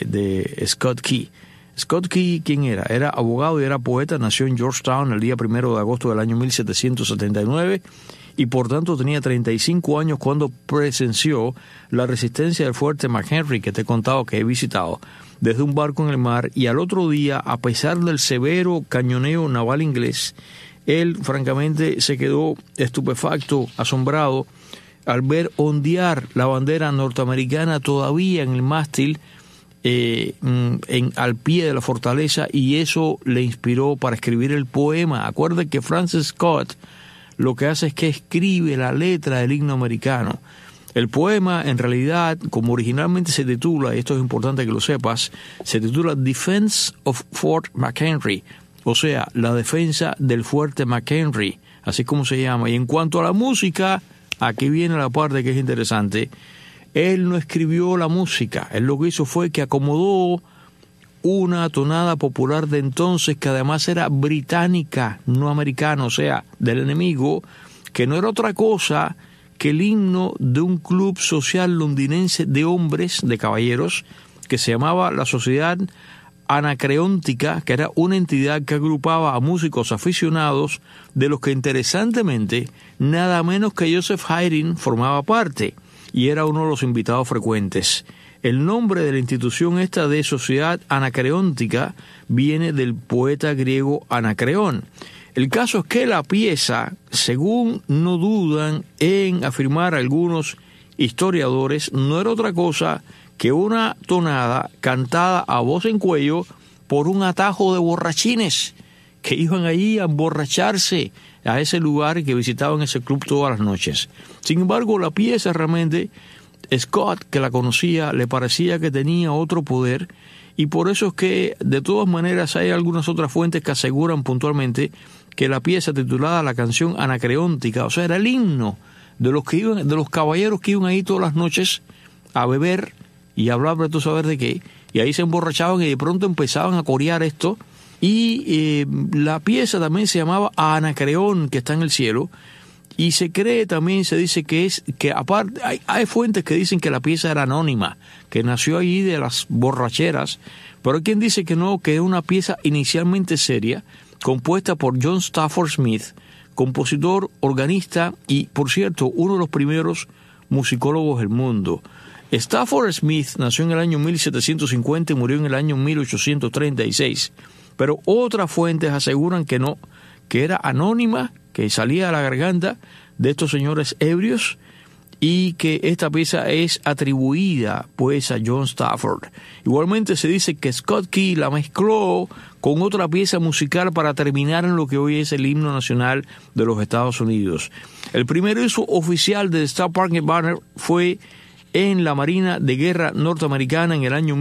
D: de Scott Key. Scott Key, ¿quién era? Era abogado y era poeta, nació en Georgetown el día 1 de agosto del año 1779 y por tanto tenía 35 años cuando presenció la resistencia del fuerte McHenry, que te he contado que he visitado, desde un barco en el mar, y al otro día, a pesar del severo cañoneo naval inglés, él francamente se quedó estupefacto, asombrado, al ver ondear la bandera norteamericana todavía en el mástil, al pie de la fortaleza, y eso le inspiró para escribir el poema. Acuerda que Francis Scott lo que hace es que escribe la letra del himno americano. El poema, en realidad, como originalmente se titula, y esto es importante que lo sepas, se titula Defense of Fort McHenry, o sea, la defensa del fuerte McHenry, así como se llama. Y en cuanto a la música, aquí viene la parte que es interesante. Él no escribió la música, él lo que hizo fue que acomodó una tonada popular de entonces, que además era británica, no americana, o sea, del enemigo, que no era otra cosa que el himno de un club social londinense de hombres, de caballeros, que se llamaba la Sociedad Anacreóntica, que era una entidad que agrupaba a músicos aficionados, de los que interesantemente nada menos que Joseph Haydn formaba parte, y era uno de los invitados frecuentes. El nombre de la institución esta de Sociedad Anacreóntica viene del poeta griego Anacreón. El caso es que la pieza, según no dudan en afirmar algunos historiadores, no era otra cosa que una tonada cantada a voz en cuello por un atajo de borrachines que iban allí a emborracharse a ese lugar y que visitaban ese club todas las noches. Sin embargo, la pieza realmente, Scott, que la conocía, le parecía que tenía otro poder, y por eso es que de todas maneras hay algunas otras fuentes que aseguran puntualmente que la pieza titulada La canción anacreóntica, o sea, era el himno de los caballeros que iban ahí todas las noches a beber y a hablar de tú saber de qué, y ahí se emborrachaban y de pronto empezaban a corear esto, y la pieza también se llamaba Anacreón, que está en el cielo, y se cree también, se dice que aparte, hay fuentes que dicen que la pieza era anónima, que nació allí de las borracheras, pero hay quien dice que no, que es una pieza inicialmente seria, compuesta por John Stafford Smith, compositor, organista y, por cierto, uno de los primeros musicólogos del mundo. Stafford Smith nació en el año 1750 y murió en el año 1836, pero otras fuentes aseguran que no, que era anónima, que salía a la garganta de estos señores ebrios, y que esta pieza es atribuida pues a John Stafford. Igualmente se dice que Scott Key la mezcló con otra pieza musical para terminar en lo que hoy es el himno nacional de los Estados Unidos. El primer uso oficial de Star Spangled Banner fue en la Marina de Guerra norteamericana en el año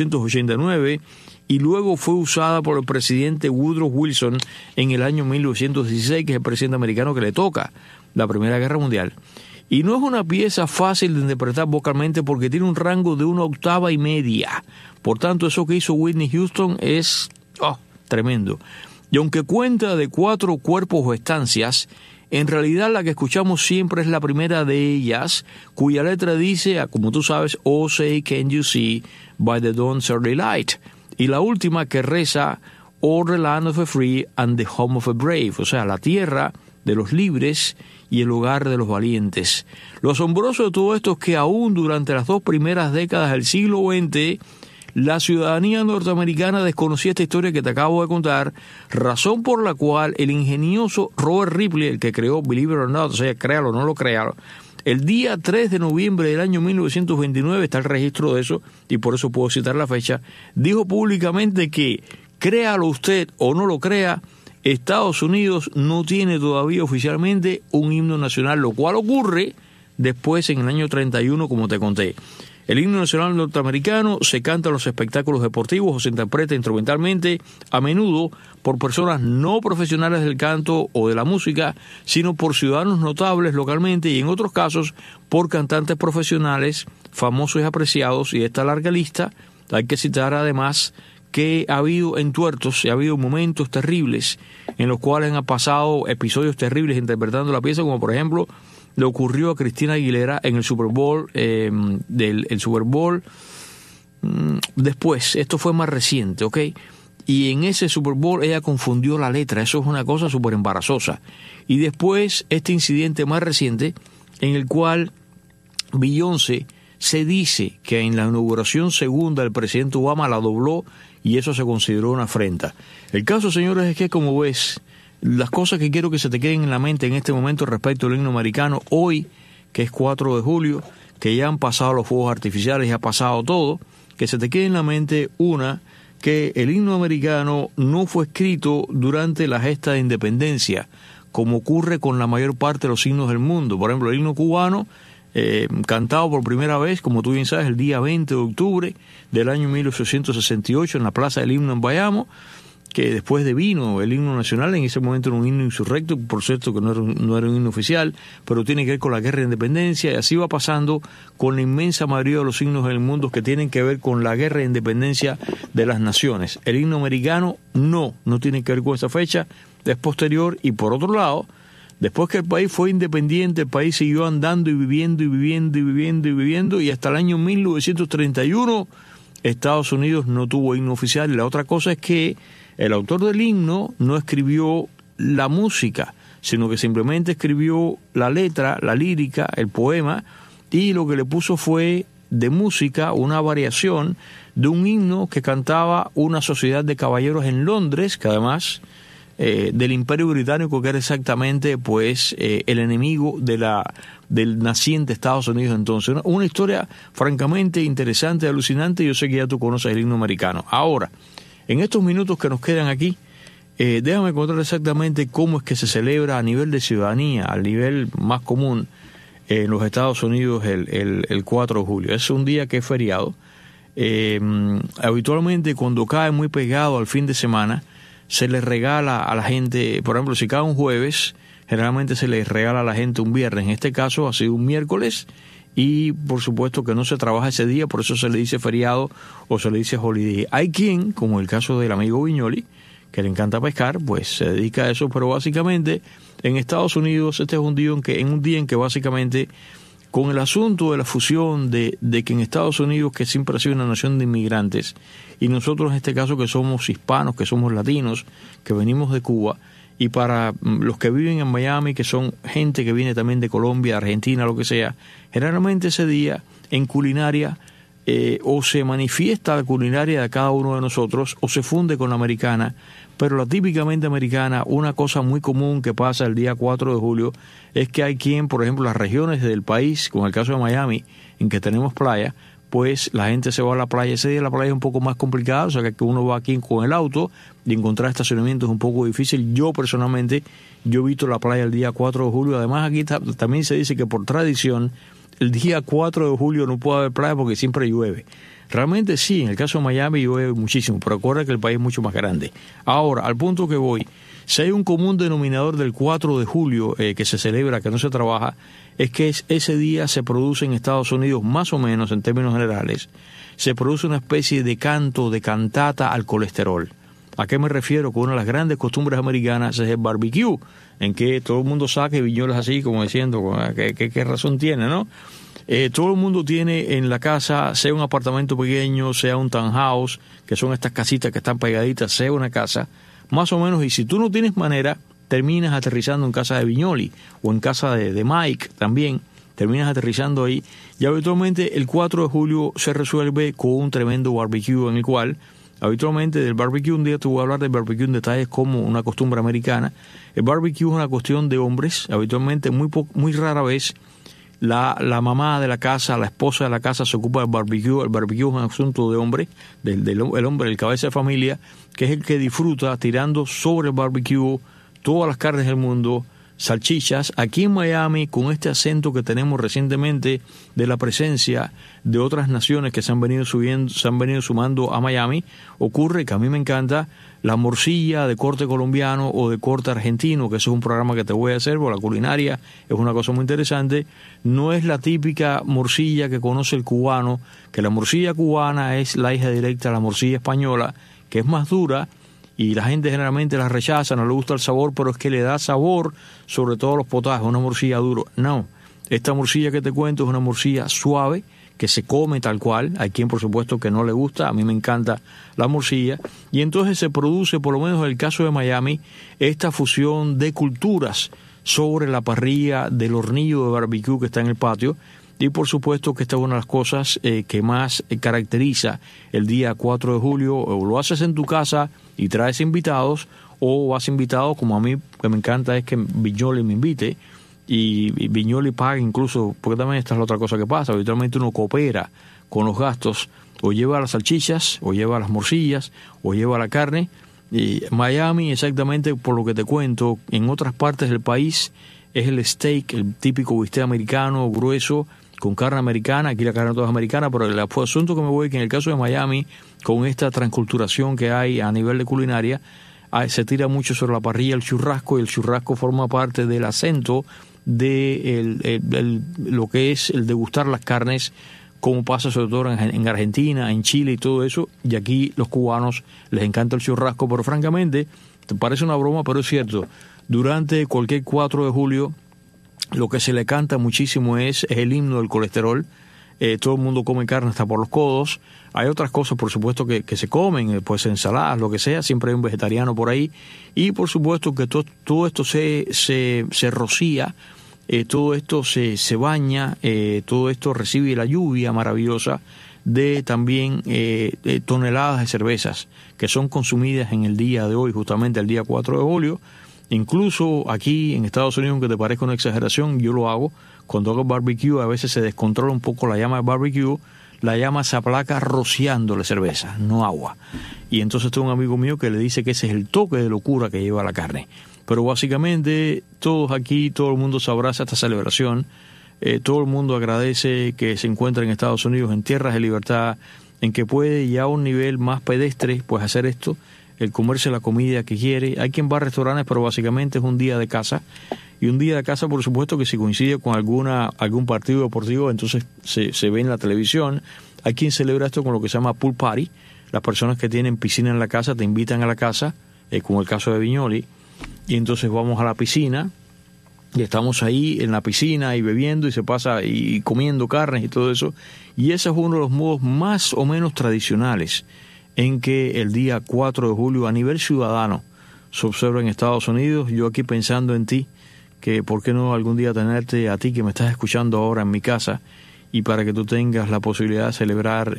D: 1889 y luego fue usada por el presidente Woodrow Wilson en el año 1916, que es el presidente americano que le toca la Primera Guerra Mundial. Y no es una pieza fácil de interpretar vocalmente porque tiene un rango de 1,5 octavas. Por tanto, eso que hizo Whitney Houston es tremendo. Y aunque cuenta de 4 cuerpos o estancias, en realidad la que escuchamos siempre es la primera de ellas, cuya letra dice, como tú sabes, "Oh, say can you see by the dawn's early light", y la última que reza, "Oh, the land of the free and the home of the brave", o sea, la tierra de los libres y el hogar de los valientes. Lo asombroso de todo esto es que aún durante las 2 primeras décadas del siglo XX, la ciudadanía norteamericana desconocía esta historia que te acabo de contar, razón por la cual el ingenioso Robert Ripley, el que creó Believe It or Not, o sea, créalo o no lo créalo, el día 3 de noviembre del año 1929, está el registro de eso, y por eso puedo citar la fecha, dijo públicamente que, créalo usted o no lo crea, Estados Unidos no tiene todavía oficialmente un himno nacional, lo cual ocurre después en el año 31, como te conté. El himno nacional norteamericano se canta en los espectáculos deportivos o se interpreta instrumentalmente, a menudo por personas no profesionales del canto o de la música, sino por ciudadanos notables localmente y en otros casos por cantantes profesionales famosos y apreciados. Y esta larga lista hay que citar además que ha habido entuertos y ha habido momentos terribles en los cuales han pasado episodios terribles interpretando la pieza, como por ejemplo le ocurrió a Cristina Aguilera en el Super Bowl, el Super Bowl después, esto fue más reciente, ¿ok? Y en ese Super Bowl ella confundió la letra, eso es una cosa súper embarazosa. Y después este incidente más reciente en el cual Beyoncé se dice que en la inauguración segunda el presidente Obama la dobló y eso se consideró una afrenta. El caso, señores, es que, como ves, las cosas que quiero que se te queden en la mente en este momento respecto al himno americano, hoy, que es 4 de julio, que ya han pasado los fuegos artificiales, ya ha pasado todo, que se te quede en la mente, una, que el himno americano no fue escrito durante la gesta de independencia, como ocurre con la mayor parte de los himnos del mundo. Por ejemplo, el himno cubano, cantado por primera vez, como tú bien sabes, el día 20 de octubre del año 1868 en la Plaza del Himno en Bayamo, que después devino el himno nacional. En ese momento era un himno insurrecto, por cierto que no era un himno oficial, pero tiene que ver con la guerra de independencia, y así va pasando con la inmensa mayoría de los himnos del mundo que tienen que ver con la guerra de independencia de las naciones. El himno americano no tiene que ver con esa fecha, es posterior, y por otro lado, después que el país fue independiente, el país siguió andando y viviendo, y hasta el año 1931 Estados Unidos no tuvo himno oficial. Y la otra cosa es que el autor del himno no escribió la música, sino que simplemente escribió la letra, la lírica, el poema, y lo que le puso fue de música una variación de un himno que cantaba una sociedad de caballeros en Londres, que además del Imperio Británico, que era exactamente pues el enemigo del naciente Estados Unidos entonces. Una historia francamente interesante, alucinante. Yo sé que ya tú conoces el himno americano. Ahora, en estos minutos que nos quedan aquí, déjame contar exactamente cómo es que se celebra a nivel de ciudadanía, al nivel más común en los Estados Unidos el 4 de julio. Es un día que es feriado Habitualmente cuando cae muy pegado al fin de semana, se les regala a la gente, por ejemplo, si cae un jueves, generalmente se les regala a la gente un viernes. En este caso ha sido un miércoles y por supuesto que no se trabaja ese día, por eso se le dice feriado o se le dice holiday. Hay quien, como el caso del amigo Viñoli, que le encanta pescar, pues se dedica a eso, pero básicamente en Estados Unidos este es un día en que básicamente con el asunto de la fusión de que en Estados Unidos, que siempre ha sido una nación de inmigrantes, y nosotros en este caso que somos hispanos, que somos latinos, que venimos de Cuba, y para los que viven en Miami, que son gente que viene también de Colombia, Argentina, lo que sea, generalmente ese día en culinaria o se manifiesta la culinaria de cada uno de nosotros o se funde con la americana, pero la típicamente americana, una cosa muy común que pasa el día 4 de julio es que hay quien, por ejemplo, las regiones del país, como el caso de Miami, en que tenemos playa, pues la gente se va a la playa. Ese día la playa es un poco más complicada, o sea que uno va aquí con el auto y encontrar estacionamiento es un poco difícil. Yo personalmente, yo he visto la playa el día 4 de julio. Además aquí también se dice que por tradición el día 4 de julio no puede haber playa porque siempre llueve. Realmente sí, en el caso de Miami llueve muchísimo, pero recuerda que el país es mucho más grande. Ahora, al punto que voy, si hay un común denominador del 4 de julio que se celebra, que no se trabaja, es que ese día se produce en Estados Unidos, más o menos en términos generales, se produce una especie de canto, de cantata al colesterol. ¿A qué me refiero? Que una de las grandes costumbres americanas es el barbecue, en que todo el mundo saca viñolas así, como diciendo, ¿qué razón tiene, no? Todo el mundo tiene en la casa, sea un apartamento pequeño, sea un townhouse, que son estas casitas que están pegaditas, sea una casa, más o menos, y si tú no tienes manera, terminas aterrizando en casa de Viñoli o en casa de Mike también, terminas aterrizando ahí, y habitualmente el 4 de julio se resuelve con un tremendo barbecue en el cual, habitualmente del barbecue, un día te voy a hablar del barbecue en detalles como una costumbre americana. El barbecue es una cuestión de hombres, habitualmente muy rara vez la mamá de la casa, la esposa de la casa se ocupa del barbecue. El barbecue es un asunto de hombre, el hombre, el cabeza de familia, que es el que disfruta tirando sobre el barbecue todas las carnes del mundo, salchichas. Aquí en Miami, con este acento que tenemos recientemente de la presencia de otras naciones que se han venido sumando a Miami, ocurre que a mí me encanta la morcilla de corte colombiano o de corte argentino, que eso es un programa que te voy a hacer, porque la culinaria es una cosa muy interesante. No es la típica morcilla que conoce el cubano, que la morcilla cubana es la hija directa de la morcilla española, que es más dura, y la gente generalmente la rechaza, no le gusta el sabor, pero es que le da sabor, sobre todo los potajes, una morcilla duro. No, esta morcilla que te cuento es una morcilla suave, que se come tal cual. Hay quien por supuesto que no le gusta, a mí me encanta la morcilla, y entonces se produce, por lo menos en el caso de Miami, esta fusión de culturas sobre la parrilla del hornillo de barbecue que está en el patio. Y por supuesto que esta es una de las cosas que más caracteriza el día 4 de julio. O lo haces en tu casa y traes invitados, o vas invitado, como a mí, que me encanta es que Viñoli me invite, y Viñoli paga incluso, porque también esta es la otra cosa que pasa, habitualmente uno coopera con los gastos, o lleva las salchichas, o lleva las morcillas, o lleva la carne. Y Miami, exactamente por lo que te cuento, en otras partes del país es el steak, el típico bistec americano grueso, con carne americana. Aquí la carne toda es americana, pero el asunto que me voy, que en el caso de Miami, con esta transculturación que hay a nivel de culinaria, se tira mucho sobre la parrilla el churrasco, y el churrasco forma parte del acento de lo que es el degustar las carnes, como pasa sobre todo en Argentina, en Chile y todo eso, y aquí los cubanos les encanta el churrasco, pero francamente, te parece una broma, pero es cierto, durante cualquier 4 de julio, lo que se le canta muchísimo es el himno del colesterol. Todo el mundo come carne hasta por los codos. Hay otras cosas, por supuesto, que se comen, pues ensaladas, lo que sea, siempre hay un vegetariano por ahí. Y por supuesto que todo esto se rocía, todo esto se baña, todo esto recibe la lluvia maravillosa de también toneladas de cervezas que son consumidas en el día de hoy, justamente el día 4 de julio. Incluso aquí en Estados Unidos, aunque te parezca una exageración, yo lo hago. Cuando hago barbecue, a veces se descontrola un poco la llama de barbecue, la llama se aplaca rociándole cerveza, no agua. Y entonces tengo un amigo mío que le dice que ese es el toque de locura que lleva la carne. Pero básicamente todos aquí, todo el mundo se abraza esta celebración, todo el mundo agradece que se encuentra en Estados Unidos, en tierras de libertad, en que puede ya a un nivel más pedestre pues hacer esto, el comerse la comida que quiere. Hay quien va a restaurantes, pero básicamente es un día de casa. Y un día de casa, por supuesto, que si coincide con algún partido deportivo, entonces se ve en la televisión. Hay quien celebra esto con lo que se llama pool party. Las personas que tienen piscina en la casa te invitan a la casa, como el caso de Viñoli, y entonces vamos a la piscina y estamos ahí en la piscina y bebiendo y se pasa y comiendo carnes y todo eso. Y ese es uno de los modos más o menos tradicionales en que el día 4 de julio a nivel ciudadano se observa en Estados Unidos. Yo aquí pensando en ti, que por qué no algún día tenerte a ti que me estás escuchando ahora en mi casa, y para que tú tengas la posibilidad de celebrar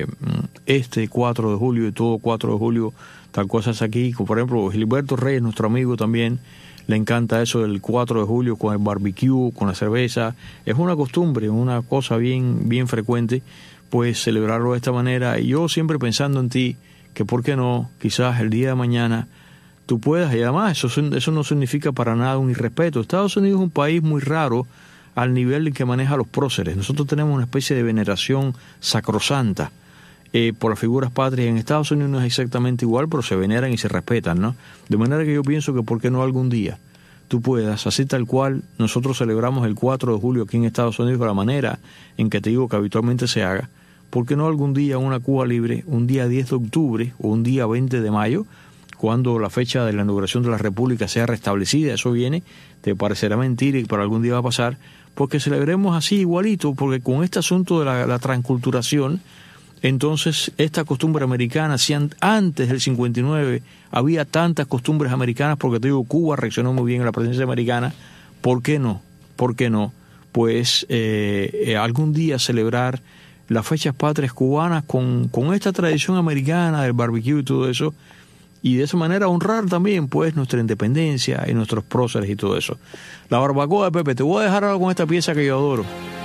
D: este 4 de julio y todo 4 de julio tal cosas aquí, como por ejemplo Gilberto Reyes, nuestro amigo también, le encanta eso del 4 de julio con el barbecue, con la cerveza. Es una costumbre, una cosa bien frecuente, pues celebrarlo de esta manera. Y yo siempre pensando en ti, que por qué no, quizás el día de mañana tú puedas, y además eso no significa para nada un irrespeto. Estados Unidos es un país muy raro al nivel en que maneja los próceres. Nosotros tenemos una especie de veneración sacrosanta por las figuras patrias. En Estados Unidos no es exactamente igual, pero se veneran y se respetan, ¿no? De manera que yo pienso que por qué no algún día tú puedas, así tal cual nosotros celebramos el 4 de julio aquí en Estados Unidos de la manera en que te digo que habitualmente se haga, ¿por qué no algún día una Cuba libre, un día 10 de octubre o un día 20 de mayo, cuando la fecha de la inauguración de la República sea restablecida? Eso viene, te parecerá mentira y para algún día va a pasar, porque celebremos así igualito, porque con este asunto de la transculturación, entonces esta costumbre americana, si antes del 59 había tantas costumbres americanas, porque te digo, Cuba reaccionó muy bien a la presencia americana, ¿por qué no? ¿Por qué no? Pues algún día celebrar las fechas patrias cubanas con esta tradición americana del barbecue y todo eso, y de esa manera honrar también pues nuestra independencia y nuestros próceres y todo eso. La barbacoa de Pepe. Te voy a dejar ahora con esta pieza que yo adoro.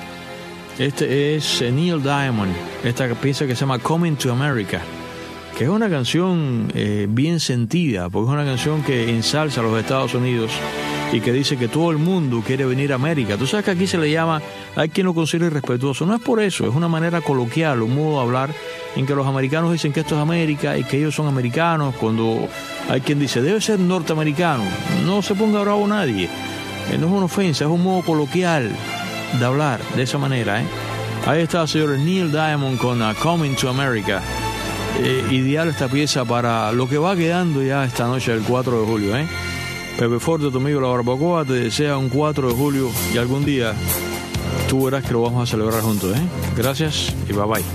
D: Este es Neil Diamond, esta pieza que se llama Coming to America, que es una canción bien sentida, porque es una canción que ensalza a los Estados Unidos y que dice que todo el mundo quiere venir a América. Tú sabes que aquí se le llama, hay quien lo considera irrespetuoso, no es por eso, es una manera coloquial, un modo de hablar en que los americanos dicen que esto es América y que ellos son americanos, cuando hay quien dice debe ser norteamericano. No se ponga bravo nadie, no es una ofensa, es un modo coloquial de hablar de esa manera, Ahí está el señor Neil Diamond con Coming to America. Ideal esta pieza para lo que va quedando ya esta noche del 4 de julio, Pepe Forte, tu amigo La Barbacoa, te desea un 4 de julio y algún día tú verás que lo vamos a celebrar juntos, Gracias y bye bye.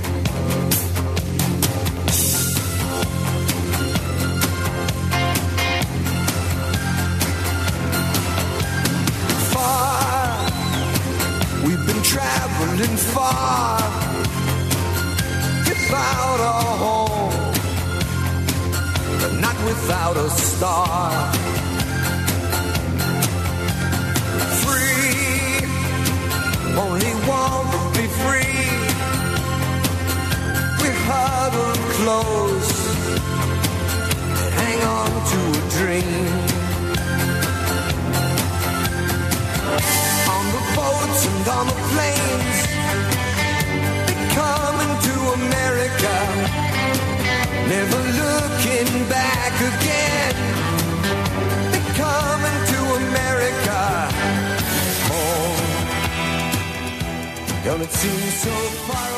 G: Traveling far, without a home, but not without a star. Free, only want to be free. We huddle close and hang on to a dream. On the boats and on the planes, they're coming to America, never looking back again. They're coming to America, home. Don't it seem so far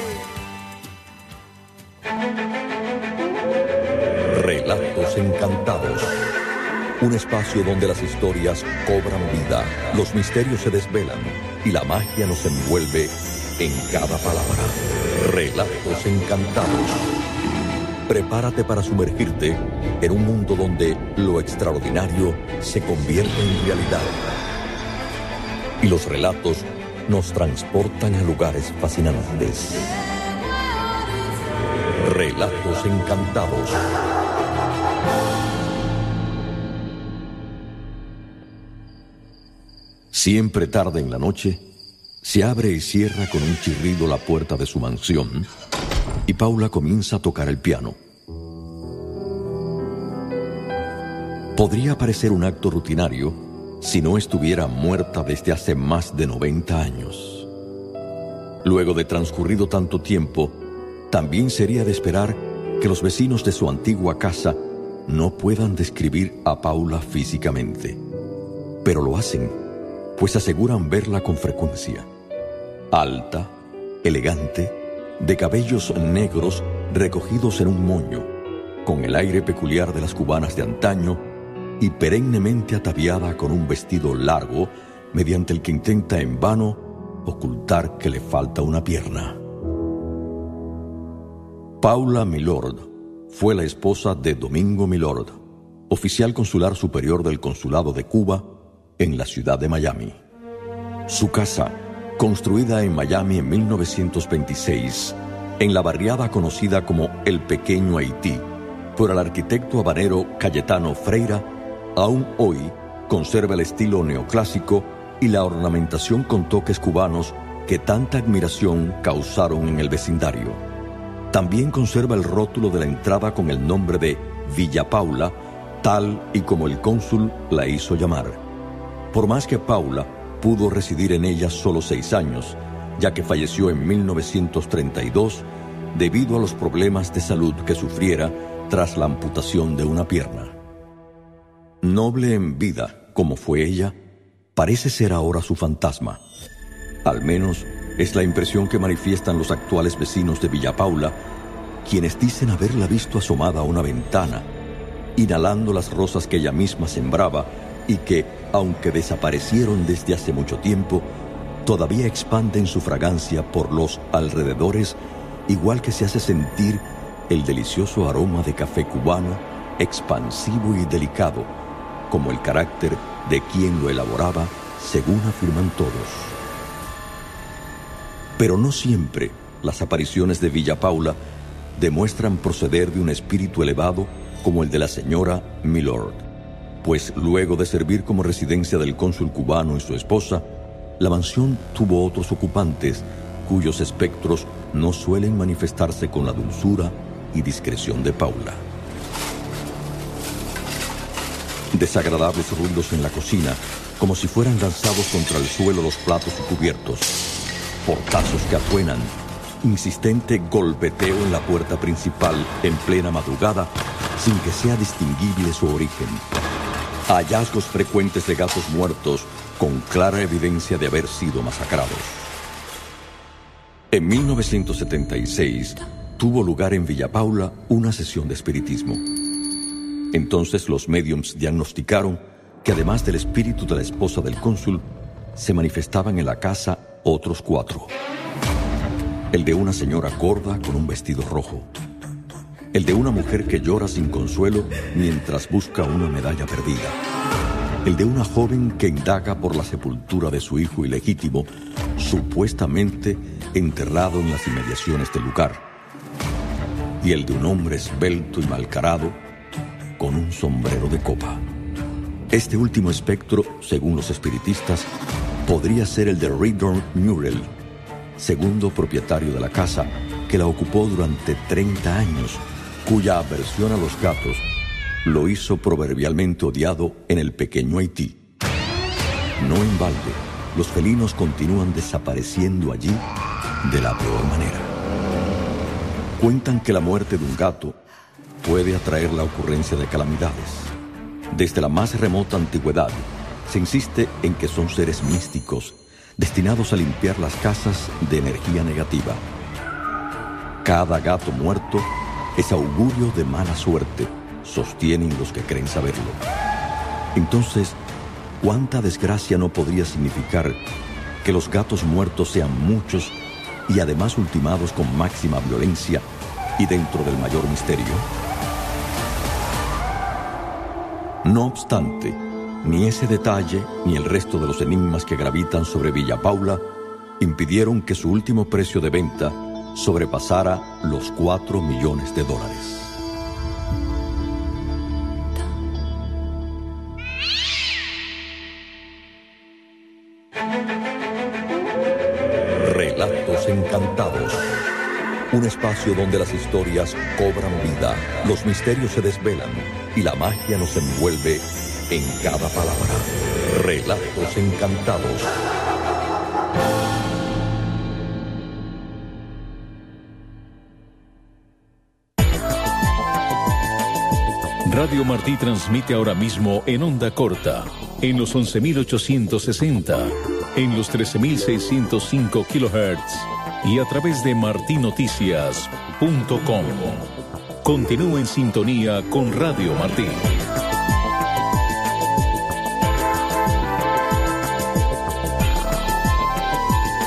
G: away?
H: Relatos encantados. Un espacio donde las historias cobran vida, los misterios se desvelan y la magia nos envuelve en cada palabra. Relatos encantados. Prepárate para sumergirte en un mundo donde lo extraordinario se convierte en realidad. Y los relatos nos transportan a lugares fascinantes. Relatos encantados. Siempre tarde en la noche, se abre y cierra con un chirrido la puerta de su mansión y Paula comienza a tocar el piano. Podría parecer un acto rutinario si no estuviera muerta desde hace más de 90 años. Luego de transcurrido tanto tiempo, También sería de esperar que los vecinos de su antigua casa no puedan describir a Paula físicamente. Pero lo hacen, pues aseguran verla con frecuencia. Alta, elegante, de cabellos negros recogidos en un moño, con el aire peculiar de las cubanas de antaño y perennemente ataviada con un vestido largo, mediante el que intenta en vano ocultar que le falta una pierna. Paula Milord fue la esposa de Domingo Milord, oficial consular superior del Consulado de Cuba en la ciudad de Miami. Su casa, construida en Miami en 1926, en la barriada conocida como El Pequeño Haití, por el arquitecto habanero Cayetano Freira, aún hoy conserva el estilo neoclásico y la ornamentación con toques cubanos que tanta admiración causaron en el vecindario. También conserva el rótulo de la entrada con el nombre de Villa Paula, tal y como el cónsul la hizo llamar. Por más que Paula pudo residir en ella solo 6 años, ya que falleció en 1932 debido a los problemas de salud que sufriera tras la amputación de una pierna. Noble en vida, como fue ella, parece ser ahora su fantasma. Al menos es la impresión que manifiestan los actuales vecinos de Villa Paula, quienes dicen haberla visto asomada a una ventana, inhalando las rosas que ella misma sembraba y que, aunque desaparecieron desde hace mucho tiempo, todavía expanden su fragancia por los alrededores, igual que se hace sentir el delicioso aroma de café cubano, expansivo y delicado, como el carácter de quien lo elaboraba, según afirman todos. Pero no siempre las apariciones de Villa Paula demuestran proceder de un espíritu elevado como el de la señora Milord, pues luego de servir como residencia del cónsul cubano y su esposa, la mansión tuvo otros ocupantes cuyos espectros no suelen manifestarse con la dulzura y discreción de Paula. Desagradables ruidos en la cocina, como si fueran lanzados contra el suelo los platos y cubiertos, portazos que atuenan, insistente golpeteo en la puerta principal en plena madrugada sin que sea distinguible su origen, hallazgos frecuentes de gatos muertos con clara evidencia de haber sido masacrados. En 1976 tuvo lugar en Villa Paula una sesión de espiritismo. Entonces los médiums diagnosticaron que además del espíritu de la esposa del cónsul, se manifestaban en la casa otros 4. El de una señora gorda con un vestido rojo. El de una mujer que llora sin consuelo mientras busca una medalla perdida. El de una joven que indaga por la sepultura de su hijo ilegítimo, supuestamente enterrado en las inmediaciones del lugar. Y el de un hombre esbelto y malcarado con un sombrero de copa. Este último espectro, según los espiritistas, podría ser el de Reardon Murrell, segundo propietario de la casa, que la ocupó durante 30 años, cuya aversión a los gatos lo hizo proverbialmente odiado en el pequeño Haití. No en balde, los felinos continúan desapareciendo allí de la peor manera. Cuentan que la muerte de un gato puede atraer la ocurrencia de calamidades. Desde la más remota antigüedad, se insiste en que son seres místicos, destinados a limpiar las casas de energía negativa. Cada gato muerto es augurio de mala suerte, sostienen los que creen saberlo. Entonces, ¿cuánta desgracia no podría significar que los gatos muertos sean muchos y además ultimados con máxima violencia y dentro del mayor misterio? No obstante, ni ese detalle ni el resto de los enigmas que gravitan sobre Villa Paula impidieron que su último precio de venta sobrepasara los $4 millones. Relatos Encantados. Un espacio donde las historias cobran vida, los misterios se desvelan y la magia nos envuelve en cada palabra. Relatos Encantados.
B: Radio Martí transmite ahora mismo en onda corta, en los 11.860, en los 13.605 kHz y a través de martinoticias.com. Continúe en sintonía con Radio Martí.